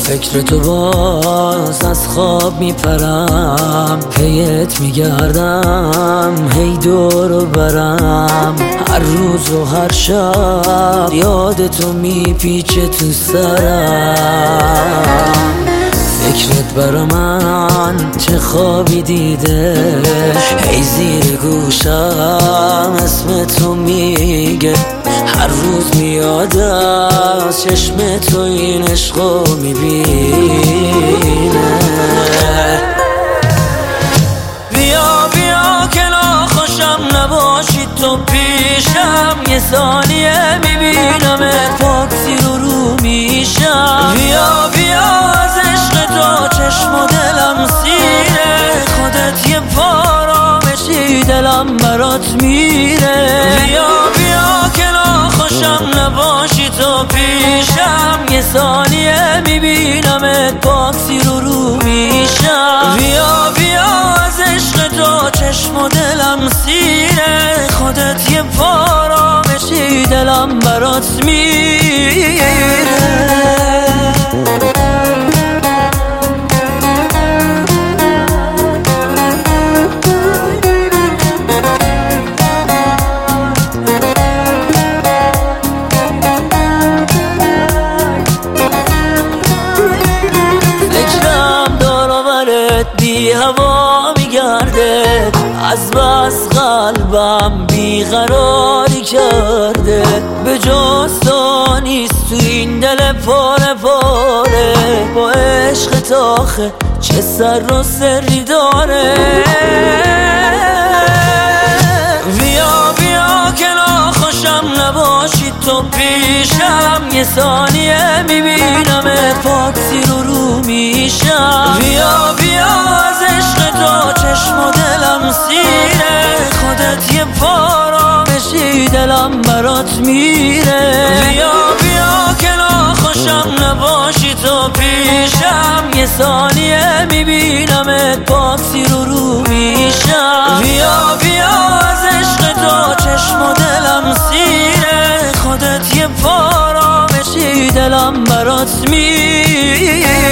فکر تو باز از خواب میپرم، پیت میگردم هی دور و برم، هر روز و هر شب یاد تو میپیچه تو سرم. فکرت برا من چه خوابی دیده، هی زیر گوشم اسم تو میگه، هر روز میاد از چشم تو این عشقو میبینه. بیا بیا که ناخوشم نباشی تو پیشم، یه ثانیه میبینم پاکسی رو میشم. بیا بیا از عشق تو چشم و دلم سیره، خودت یه پارامشی دلم برات میره. بیا بیا که ناخوشم نباشی تو پیشم، یه ثانیه میبینم پاکسی رو میشم. بیا بیا از عشق تو چشم و دلم سیره، خودت یه پارامشی دلم برات میره. بی هوا میگرده، از بس قلبم بیقراری کرده، به جز تو نیست تو این دل پاره پاره، با عشق تاخه چه سر و سری داره. بیا بیا که ناخوشم نباشی تو پیشم، یه ثانیه میبینم پاکسی رو میشم. بیا بیا از عشق تو چشم و دلم سیره، خودت یه پارامشی دلم برات میره. بیا بیا که ناخوشم نباشی تو پیشم، یه ثانیه میبینم پاکسی رو میشم. بیا بیا از عشق تو چشم و دلم سیره، خودت یه پارامشی دلم برات میره.